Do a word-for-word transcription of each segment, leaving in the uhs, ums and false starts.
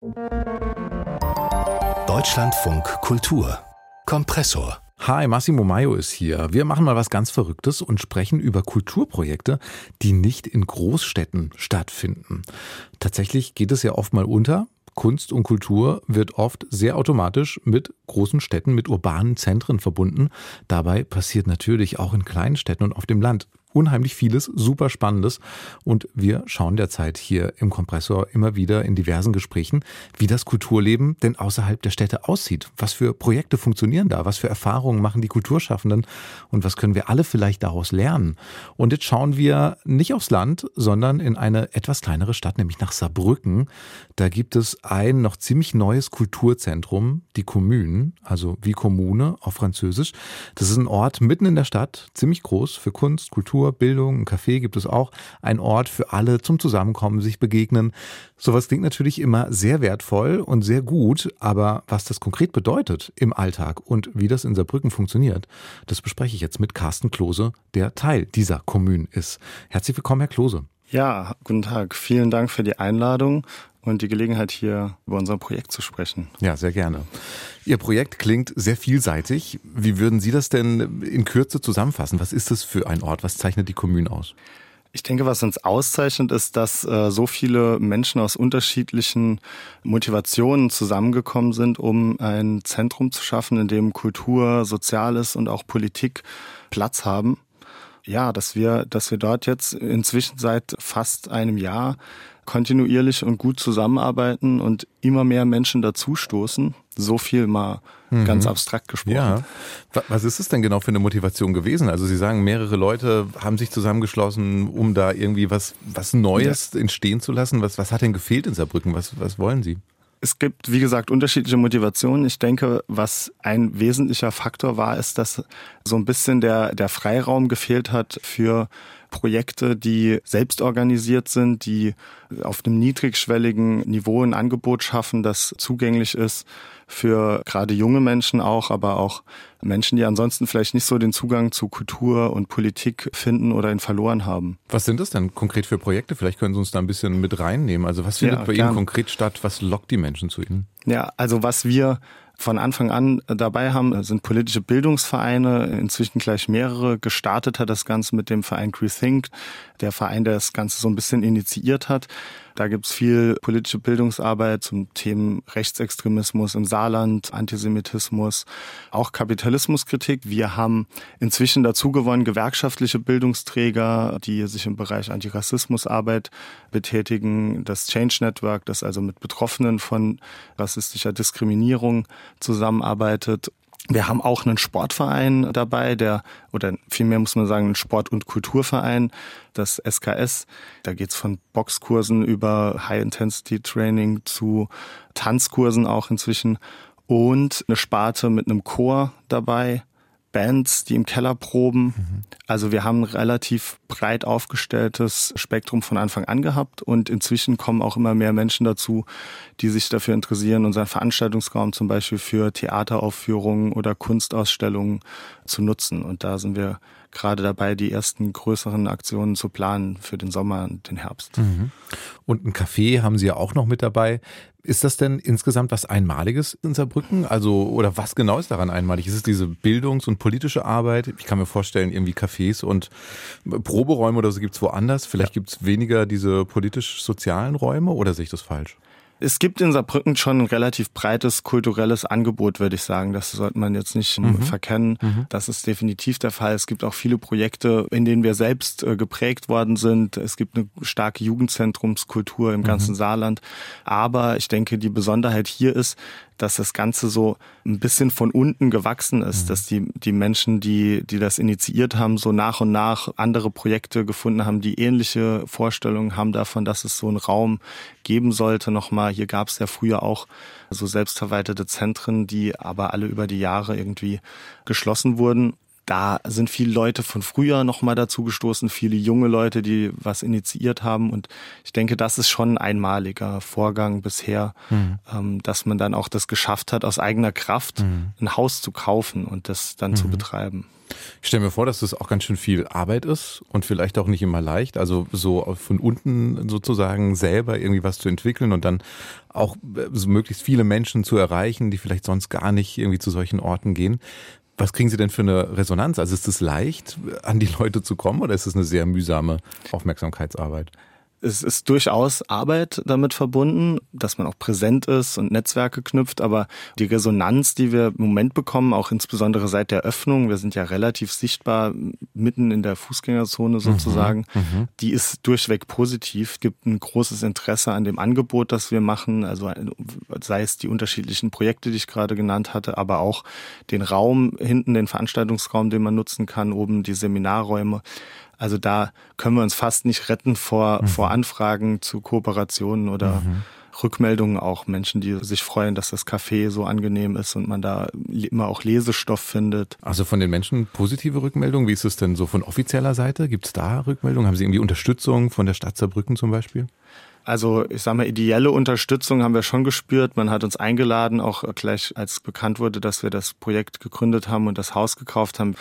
Deutschlandfunk Kultur Kompressor. Hi, Massimo Maio ist hier. Wir machen mal was ganz Verrücktes und sprechen über Kulturprojekte, die nicht in Großstädten stattfinden. Tatsächlich geht es ja oft mal unter. Kunst und Kultur wird oft sehr automatisch mit großen Städten, mit urbanen Zentren verbunden. Dabei passiert natürlich auch in kleinen Städten und auf dem Land unheimlich vieles, super Spannendes. Und wir schauen derzeit hier im Kompressor immer wieder in diversen Gesprächen, wie das Kulturleben denn außerhalb der Städte aussieht. Was für Projekte funktionieren da? Was für Erfahrungen machen die Kulturschaffenden? Und was können wir alle vielleicht daraus lernen? Und jetzt schauen wir nicht aufs Land, sondern in eine etwas kleinere Stadt, nämlich nach Saarbrücken. Da gibt es ein noch ziemlich neues Kulturzentrum, die Commune, also wie Kommune auf Französisch. Das ist ein Ort mitten in der Stadt, ziemlich groß für Kunst, Kultur, Bildung, ein Café gibt es auch, ein Ort für alle zum Zusammenkommen, sich begegnen. Sowas klingt natürlich immer sehr wertvoll und sehr gut, aber was das konkret bedeutet im Alltag und wie das in Saarbrücken funktioniert, das bespreche ich jetzt mit Carsten Klose, der Teil dieser Commune ist. Herzlich willkommen, Herr Klose. Ja, guten Tag. Vielen Dank für die Einladung und die Gelegenheit, hier über unser Projekt zu sprechen. Ja, sehr gerne. Ihr Projekt klingt sehr vielseitig. Wie würden Sie das denn in Kürze zusammenfassen? Was ist das für ein Ort? Was zeichnet die Commune aus? Ich denke, was uns auszeichnet, ist, dass äh, so viele Menschen aus unterschiedlichen Motivationen zusammengekommen sind, um ein Zentrum zu schaffen, in dem Kultur, Soziales und auch Politik Platz haben. Ja, dass wir, dass wir dort jetzt inzwischen seit fast einem Jahr kontinuierlich und gut zusammenarbeiten und immer mehr Menschen dazustoßen. So viel mal mhm. ganz abstrakt gesprochen. Ja. Was ist es denn genau für eine Motivation gewesen? Also Sie sagen, mehrere Leute haben sich zusammengeschlossen, um da irgendwie was, was Neues ja. entstehen zu lassen. Was, was hat denn gefehlt in Saarbrücken? Was, was wollen Sie? Es gibt, wie gesagt, unterschiedliche Motivationen. Ich denke, was ein wesentlicher Faktor war, ist, dass so ein bisschen der, der Freiraum gefehlt hat für Projekte, die selbst organisiert sind, die auf einem niedrigschwelligen Niveau ein Angebot schaffen, das zugänglich ist für gerade junge Menschen auch, aber auch Menschen, die ansonsten vielleicht nicht so den Zugang zu Kultur und Politik finden oder ihn verloren haben. Was sind das denn konkret für Projekte? Vielleicht können Sie uns da ein bisschen mit reinnehmen. Also was findet ja, bei gern. Ihnen konkret statt? Was lockt die Menschen zu Ihnen? Ja, also was wir von Anfang an dabei haben, sind politische Bildungsvereine, inzwischen gleich mehrere. Gestartet hat das Ganze mit dem Verein Rethink, der Verein, der das Ganze so ein bisschen initiiert hat. Da gibt's viel politische Bildungsarbeit zum Themen Rechtsextremismus im Saarland, Antisemitismus, auch Kapitalismuskritik. Wir haben inzwischen dazu gewonnen gewerkschaftliche Bildungsträger, die sich im Bereich Antirassismusarbeit betätigen. Das Change Network, das also mit Betroffenen von rassistischer Diskriminierung zusammenarbeitet. Wir haben auch einen Sportverein dabei, der, oder vielmehr muss man sagen, einen Sport- und Kulturverein, das S K S. Da geht's von Boxkursen über High-Intensity-Training zu Tanzkursen auch inzwischen. Und eine Sparte mit einem Chor dabei, Bands, die im Keller proben. Mhm. Also wir haben ein relativ breit aufgestelltes Spektrum von Anfang an gehabt und inzwischen kommen auch immer mehr Menschen dazu, die sich dafür interessieren, unseren Veranstaltungsraum zum Beispiel für Theateraufführungen oder Kunstausstellungen zu nutzen. Und da sind wir gerade dabei, die ersten größeren Aktionen zu planen für den Sommer und den Herbst. Mhm. Und ein Café haben Sie ja auch noch mit dabei. Ist das denn insgesamt was Einmaliges in Saarbrücken? Also, oder was genau ist daran einmalig? Ist es diese Bildungs- und politische Arbeit? Ich kann mir vorstellen, irgendwie Cafés und Proberäume oder so gibt's woanders. Vielleicht ja. gibt's weniger diese politisch-sozialen Räume oder sehe ich das falsch? Es gibt in Saarbrücken schon ein relativ breites kulturelles Angebot, würde ich sagen. Das sollte man jetzt nicht mhm. verkennen. Mhm. Das ist definitiv der Fall. Es gibt auch viele Projekte, in denen wir selbst äh, geprägt worden sind. Es gibt eine starke Jugendzentrumskultur im ganzen mhm. Saarland. Aber ich denke, die Besonderheit hier ist, dass das Ganze so ein bisschen von unten gewachsen ist, mhm. dass die die Menschen, die die das initiiert haben, so nach und nach andere Projekte gefunden haben, die ähnliche Vorstellungen haben davon, dass es so einen Raum geben sollte. Nochmal, hier gab es ja früher auch so selbstverwaltete Zentren, die aber alle über die Jahre irgendwie geschlossen wurden. da sind viele Leute von früher nochmal dazu gestoßen, viele junge Leute, die was initiiert haben. Und ich denke, das ist schon ein einmaliger Vorgang bisher, mhm. ähm, dass man dann auch das geschafft hat, aus eigener Kraft mhm. ein Haus zu kaufen und das dann mhm. zu betreiben. Ich stelle mir vor, dass das auch ganz schön viel Arbeit ist und vielleicht auch nicht immer leicht. Also so von unten sozusagen selber irgendwie was zu entwickeln und dann auch so möglichst viele Menschen zu erreichen, die vielleicht sonst gar nicht irgendwie zu solchen Orten gehen. Was kriegen Sie denn für eine Resonanz? Also ist es leicht, an die Leute zu kommen oder ist es eine sehr mühsame Aufmerksamkeitsarbeit? Es ist durchaus Arbeit damit verbunden, dass man auch präsent ist und Netzwerke knüpft, aber die Resonanz, die wir im Moment bekommen, auch insbesondere seit der Öffnung, wir sind ja relativ sichtbar mitten in der Fußgängerzone sozusagen, mhm, die ist durchweg positiv. Es gibt ein großes Interesse an dem Angebot, das wir machen, also sei es die unterschiedlichen Projekte, die ich gerade genannt hatte, aber auch den Raum hinten, den Veranstaltungsraum, den man nutzen kann, oben die Seminarräume. Also da können wir uns fast nicht retten vor, mhm. vor Anfragen zu Kooperationen oder mhm. Rückmeldungen, auch Menschen, die sich freuen, dass das Café so angenehm ist und man da immer auch Lesestoff findet. Also von den Menschen positive Rückmeldungen, wie ist es denn so von offizieller Seite? Gibt es da Rückmeldungen? Haben Sie irgendwie Unterstützung von der Stadt Saarbrücken zum Beispiel? Also ich sage mal, ideelle Unterstützung haben wir schon gespürt. Man hat uns eingeladen, auch gleich als bekannt wurde, dass wir das Projekt gegründet haben und das Haus gekauft haben.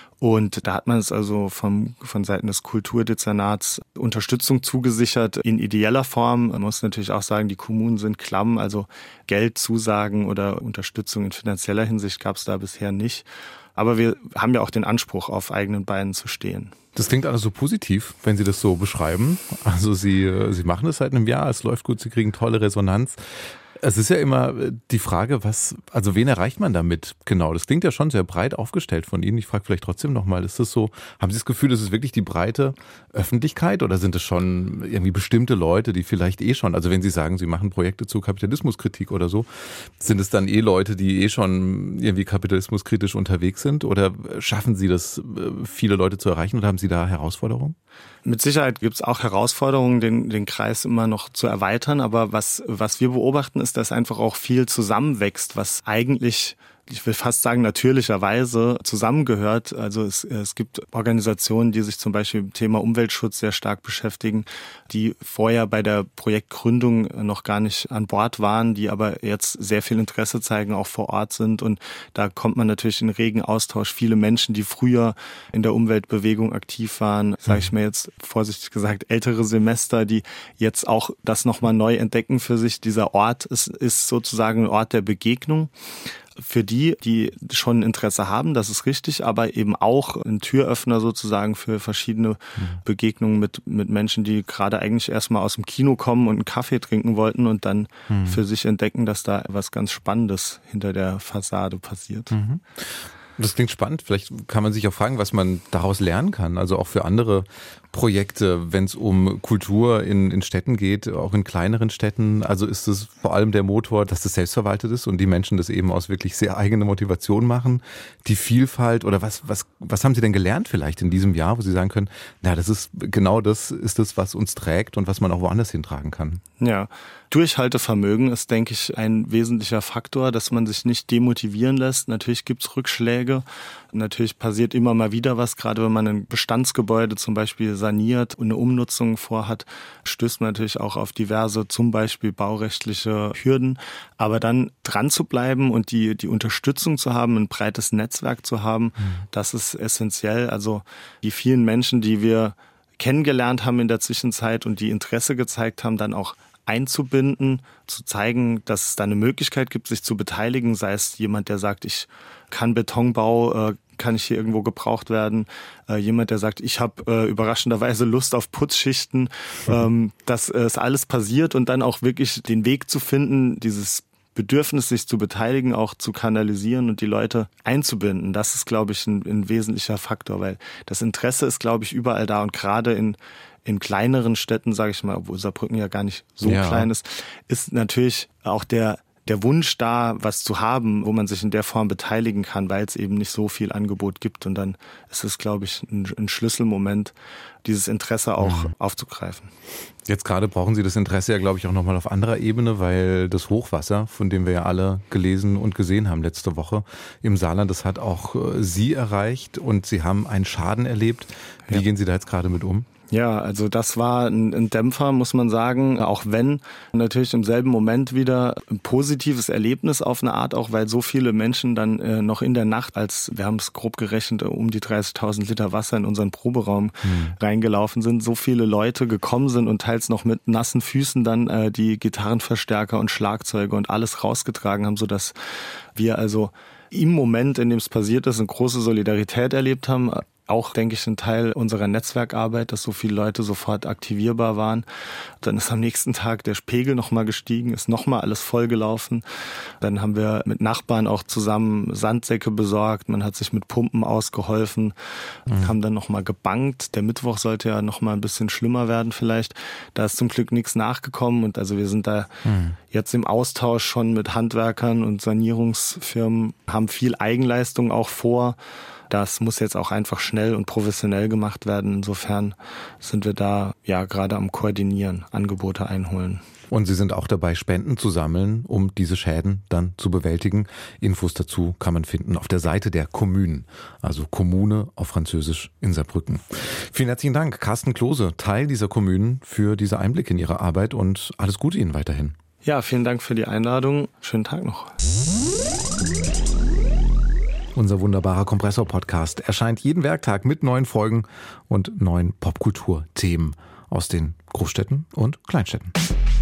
Und da hat man es also vom, von Seiten des Kulturdezernats Unterstützung zugesichert in ideeller Form. Man muss natürlich auch sagen, die Kommunen sind klamm, also Geldzusagen oder Unterstützung in finanzieller Hinsicht gab es da bisher nicht. Aber wir haben ja auch den Anspruch, auf eigenen Beinen zu stehen. Das klingt alles so positiv, wenn Sie das so beschreiben. Also Sie, Sie machen es seit einem Jahr, es läuft gut, Sie kriegen tolle Resonanz. Es ist ja immer die Frage, was, also wen erreicht man damit? Genau, das klingt ja schon sehr breit aufgestellt von Ihnen. Ich frage vielleicht trotzdem nochmal, ist das so, haben Sie das Gefühl, das ist wirklich die breite Öffentlichkeit oder sind es schon irgendwie bestimmte Leute, die vielleicht eh schon, also wenn Sie sagen, Sie machen Projekte zur Kapitalismuskritik oder so, sind es dann eh Leute, die eh schon irgendwie kapitalismuskritisch unterwegs sind oder schaffen Sie das, viele Leute zu erreichen oder haben Sie da Herausforderungen? Mit Sicherheit gibt es auch Herausforderungen, den, den Kreis immer noch zu erweitern. Aber was, was wir beobachten, ist, dass einfach auch viel zusammenwächst, was eigentlich, ich will fast sagen, natürlicherweise zusammengehört. Also es, es gibt Organisationen, die sich zum Beispiel mit dem Thema Umweltschutz sehr stark beschäftigen, die vorher bei der Projektgründung noch gar nicht an Bord waren, die aber jetzt sehr viel Interesse zeigen, auch vor Ort sind. Und da kommt man natürlich in regen Austausch. Viele Menschen, die früher in der Umweltbewegung aktiv waren, sage ich mir jetzt vorsichtig gesagt, ältere Semester, die jetzt auch das nochmal neu entdecken für sich. Dieser Ort ist, ist sozusagen ein Ort der Begegnung. Für die, die schon Interesse haben, das ist richtig, aber eben auch ein Türöffner sozusagen für verschiedene mhm. Begegnungen mit, mit Menschen, die gerade eigentlich erstmal aus dem Kino kommen und einen Kaffee trinken wollten und dann mhm. für sich entdecken, dass da was ganz Spannendes hinter der Fassade passiert. Mhm. Das klingt spannend. Vielleicht kann man sich auch fragen, was man daraus lernen kann. Also auch für andere Projekte, wenn es um Kultur in, in Städten geht, auch in kleineren Städten. Also ist es vor allem der Motor, dass das selbstverwaltet ist und die Menschen das eben aus wirklich sehr eigener Motivation machen. Die Vielfalt oder was, was, was haben Sie denn gelernt vielleicht in diesem Jahr, wo Sie sagen können, na, das ist genau das ist das, was uns trägt und was man auch woanders hintragen kann? Ja, Durchhaltevermögen ist, denke ich, ein wesentlicher Faktor, dass man sich nicht demotivieren lässt. Natürlich gibt's Rückschläge. Natürlich passiert immer mal wieder was, gerade wenn man ein Bestandsgebäude zum Beispiel saniert und eine Umnutzung vorhat, stößt man natürlich auch auf diverse, zum Beispiel baurechtliche Hürden. Aber dann dran zu bleiben und die, die Unterstützung zu haben, ein breites Netzwerk zu haben, mhm. das ist essentiell. Also die vielen Menschen, die wir kennengelernt haben in der Zwischenzeit und die Interesse gezeigt haben, dann auch einzubinden, zu zeigen, dass es da eine Möglichkeit gibt, sich zu beteiligen, sei es jemand, der sagt, ich kann Betonbau, äh, kann ich hier irgendwo gebraucht werden, äh, jemand, der sagt, ich habe äh, überraschenderweise Lust auf Putzschichten, ähm, dass es äh, alles passiert und dann auch wirklich den Weg zu finden, dieses Bedürfnis, sich zu beteiligen, auch zu kanalisieren und die Leute einzubinden. Das ist, glaube ich, ein, ein wesentlicher Faktor, weil das Interesse ist, glaube ich, überall da und gerade in in kleineren Städten, sage ich mal, obwohl Saarbrücken ja gar nicht so ja. klein ist, ist natürlich auch der der Wunsch da, was zu haben, wo man sich in der Form beteiligen kann, weil es eben nicht so viel Angebot gibt. Und dann ist es, glaube ich, ein, ein Schlüsselmoment, dieses Interesse auch mhm. aufzugreifen. Jetzt gerade brauchen Sie das Interesse ja, glaube ich, auch nochmal auf anderer Ebene, weil das Hochwasser, von dem wir ja alle gelesen und gesehen haben letzte Woche im Saarland, das hat auch Sie erreicht und Sie haben einen Schaden erlebt. Wie ja. gehen Sie da jetzt gerade mit um? Ja, also das war ein, ein Dämpfer, muss man sagen, auch wenn natürlich im selben Moment wieder ein positives Erlebnis auf eine Art, auch weil so viele Menschen dann äh, noch in der Nacht, als wir haben es grob gerechnet, um die dreißigtausend Liter Wasser in unseren Proberaum hm. reingelaufen sind, so viele Leute gekommen sind und teils noch mit nassen Füßen dann äh, die Gitarrenverstärker und Schlagzeuge und alles rausgetragen haben, sodass wir also im Moment, in dem es passiert ist, eine große Solidarität erlebt haben. Auch, denke ich, ein Teil unserer Netzwerkarbeit, dass so viele Leute sofort aktivierbar waren. Dann ist am nächsten Tag der Pegel nochmal gestiegen, ist nochmal alles vollgelaufen. Dann haben wir mit Nachbarn auch zusammen Sandsäcke besorgt. Man hat sich mit Pumpen ausgeholfen, mhm. haben dann nochmal gebankt. Der Mittwoch sollte ja nochmal ein bisschen schlimmer werden vielleicht. Da ist zum Glück nichts nachgekommen. Und also wir sind da mhm. jetzt im Austausch schon mit Handwerkern und Sanierungsfirmen, haben viel Eigenleistung auch vor. Das muss jetzt auch einfach schnell und professionell gemacht werden. Insofern sind wir da ja gerade am Koordinieren, Angebote einholen. Und Sie sind auch dabei, Spenden zu sammeln, um diese Schäden dann zu bewältigen. Infos dazu kann man finden auf der Seite der Kommunen, also Kommune auf Französisch in Saarbrücken. Vielen herzlichen Dank, Carsten Klose, Teil dieser Kommunen, für diese Einblicke in Ihre Arbeit und alles Gute Ihnen weiterhin. Ja, vielen Dank für die Einladung. Schönen Tag noch. Unser wunderbarer Kompressor-Podcast erscheint jeden Werktag mit neuen Folgen und neuen Popkultur-Themen aus den Großstädten und Kleinstädten.